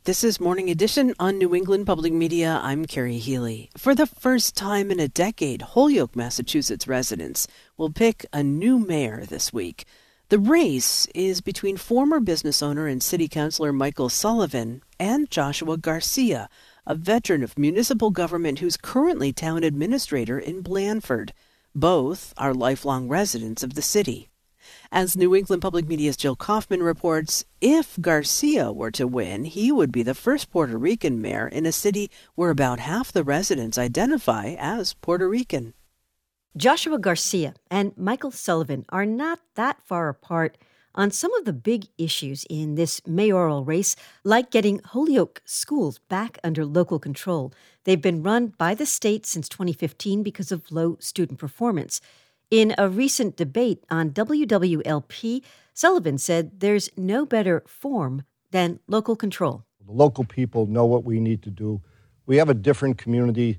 This is Morning Edition on New England Public Media. I'm Carrie Healy. For the first time in a decade, Holyoke, Massachusetts residents will pick a new mayor this week. The race is between former business owner and city councilor Michael Sullivan and Joshua Garcia, a veteran of municipal government who's currently town administrator in Blandford. Both are lifelong residents of the city. As New England Public Media's Jill Kaufman reports, if Garcia were to win, he would be the first Puerto Rican mayor in a city where about half the residents identify as Puerto Rican. Joshua Garcia and Michael Sullivan are not that far apart on some of the big issues in this mayoral race, like getting Holyoke schools back under local control. They've been run by the state since 2015 because of low student performance. In a recent debate on WWLP, Sullivan said there's no better form than local control. The local people know what we need to do. We have a different community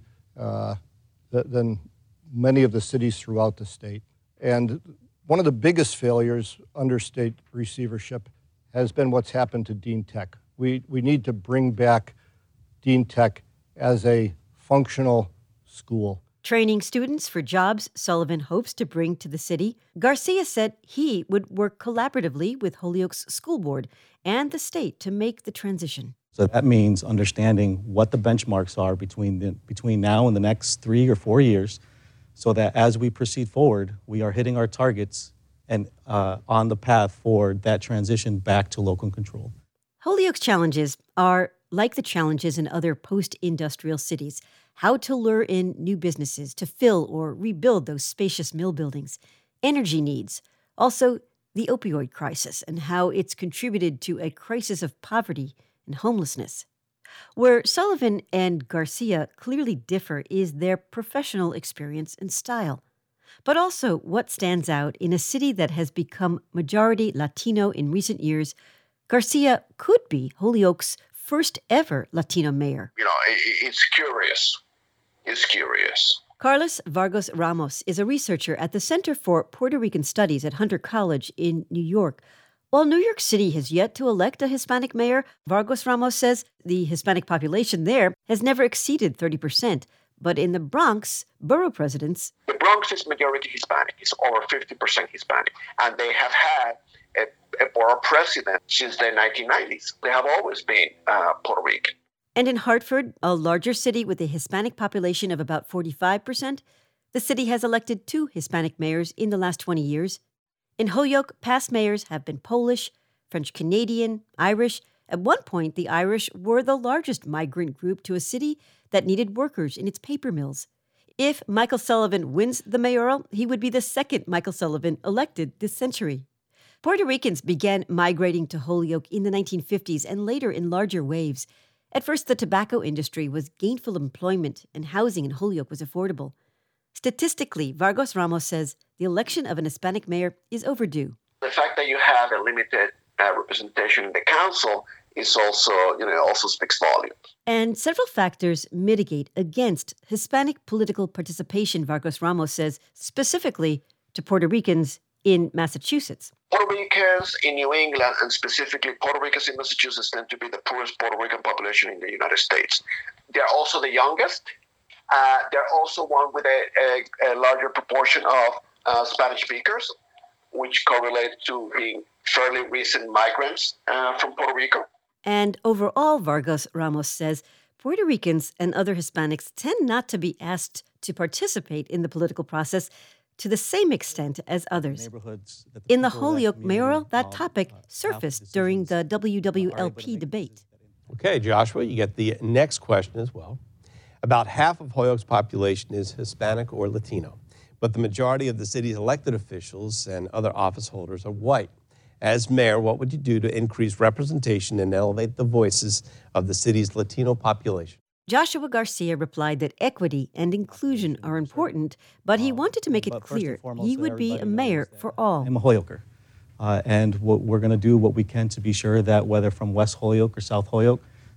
than many of the cities throughout the state. And one of the biggest failures under state receivership has been what's happened to Dean Tech. We need to bring back Dean Tech as a functional school. Training students for jobs Sullivan hopes to bring to the city, Garcia said he would work collaboratively with Holyoke's school board and the state to make the transition. So that means understanding what the benchmarks are between now and the next 3 or 4 years, so that as we proceed forward, we are hitting our targets and on the path for that transition back to local control. Holyoke's challenges are like the challenges in other post-industrial cities: how to lure in new businesses to fill or rebuild those spacious mill buildings, energy needs, also the opioid crisis and how it's contributed to a crisis of poverty and homelessness. Where Sullivan and Garcia clearly differ is their professional experience and style, but also what stands out in a city that has become majority Latino in recent years. Garcia could be Holyoke's first ever Latino mayor. It's curious. It's curious. Carlos Vargas Ramos is a researcher at the Center for Puerto Rican Studies at Hunter College in New York. While New York City has yet to elect a Hispanic mayor, Vargas Ramos says the Hispanic population there has never exceeded 30%. But in the Bronx, borough presidents... The Bronx is majority Hispanic. It's over 50% Hispanic. And they have had a borough president since the 1990s. They have always been Puerto Rican. And in Hartford, a larger city with a Hispanic population of about 45%, the city has elected 2 Hispanic mayors in the last 20 years. In Holyoke, past mayors have been Polish, French-Canadian, Irish. At one point, the Irish were the largest migrant group to a city that needed workers in its paper mills. If Michael Sullivan wins the mayoral, he would be the second Michael Sullivan elected this century. Puerto Ricans began migrating to Holyoke in the 1950s and later in larger waves. At first, the tobacco industry was gainful employment and housing in Holyoke was affordable. Statistically, Vargas Ramos says the election of an Hispanic mayor is overdue. The fact that you have a limited representation in the council is also speaks volumes. And several factors mitigate against Hispanic political participation, Vargas Ramos says, specifically to Puerto Ricans in Massachusetts. Puerto Ricans in New England, and specifically Puerto Ricans in Massachusetts, tend to be the poorest Puerto Rican population in the United States. They're also the youngest. They're also one with a larger proportion of Spanish speakers, which correlate to being fairly recent migrants from Puerto Rico. And overall, Vargas Ramos says, Puerto Ricans and other Hispanics tend not to be asked to participate in the political process to the same extent as others. In the Holyoke mayoral, that topic surfaced during the WWLP debate. Okay, Joshua, you get the next question as well. About half of Holyoke's population is Hispanic or Latino, but the majority of the city's elected officials and other office holders are white. As mayor, what would you do to increase representation and elevate the voices of the city's Latino population? Joshua Garcia replied that equity and inclusion are important, but he wanted to make it clear he would be a mayor for all. I'm a Holyoker, and we're going to do what we can to be sure that whether from West Holyoke or South Holyoke,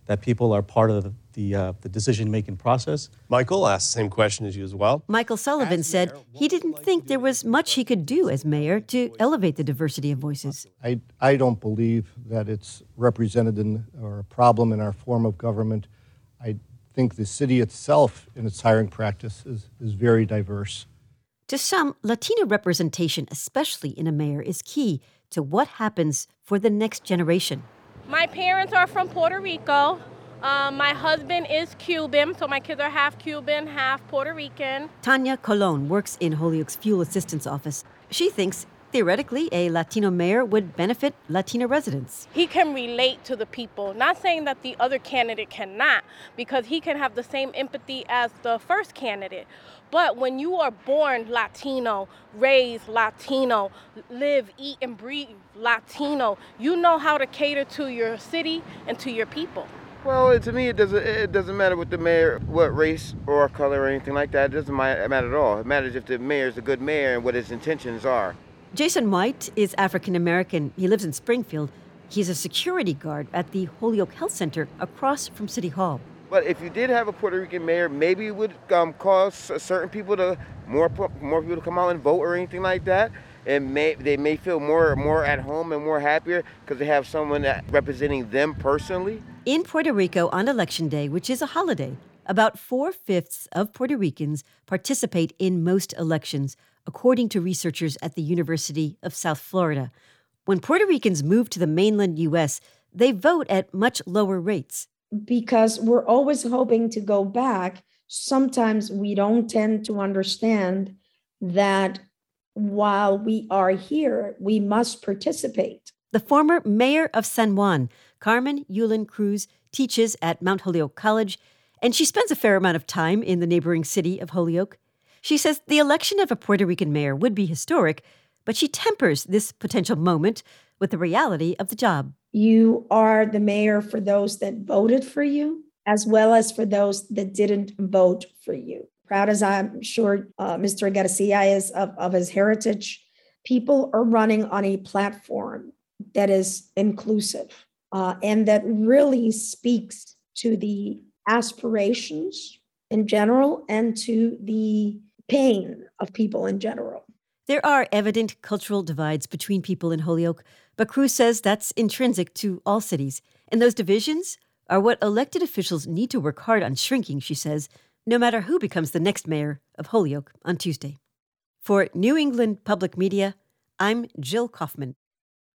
that people are part of the decision-making process. Michael asked the same question as you as well. Michael Sullivan said he didn't think there was much he could do as mayor to elevate the diversity of voices. I don't believe that it's represented or a problem in our form of government. I think the city itself in its hiring practice is very diverse. To some, Latino representation, especially in a mayor, is key to what happens for the next generation. My parents are from Puerto Rico. My husband is Cuban, so my kids are half Cuban, half Puerto Rican. Tanya Colon works in Holyoke's Fuel Assistance Office. She thinks, theoretically, a Latino mayor would benefit Latino residents. He can relate to the people, not saying that the other candidate cannot, because he can have the same empathy as the first candidate. But when you are born Latino, raised Latino, live, eat, and breathe Latino, you know how to cater to your city and to your people. Well, to me, it doesn't matter what the mayor, what race or color or anything like that. It doesn't matter at all. It matters if the mayor is a good mayor and what his intentions are. Jason White is African American. He lives in Springfield. He's a security guard at the Holyoke Health Center across from City Hall. But if you did have a Puerto Rican mayor, maybe it would cause certain people more people to come out and vote or anything like that. And they may feel more at home and more happier because they have someone representing them personally. In Puerto Rico on Election Day, which is a holiday, about 4/5 of Puerto Ricans participate in most elections, according to researchers at the University of South Florida. When Puerto Ricans move to the mainland U.S., they vote at much lower rates. Because we're always hoping to go back, sometimes we don't tend to understand that while we are here, we must participate. The former mayor of San Juan, Carmen Yulin Cruz, teaches at Mount Holyoke College, and she spends a fair amount of time in the neighboring city of Holyoke. She says the election of a Puerto Rican mayor would be historic, but she tempers this potential moment with the reality of the job. You are the mayor for those that voted for you, as well as for those that didn't vote for you. Proud as I'm sure Mr. Garcia is of his heritage, people are running on a platform that is inclusive and that really speaks to the aspirations in general and to the pain of people in general. There are evident cultural divides between people in Holyoke, but Cruz says that's intrinsic to all cities. And those divisions are what elected officials need to work hard on shrinking, she says, no matter who becomes the next mayor of Holyoke on Tuesday. For New England Public Media, I'm Jill Kaufman.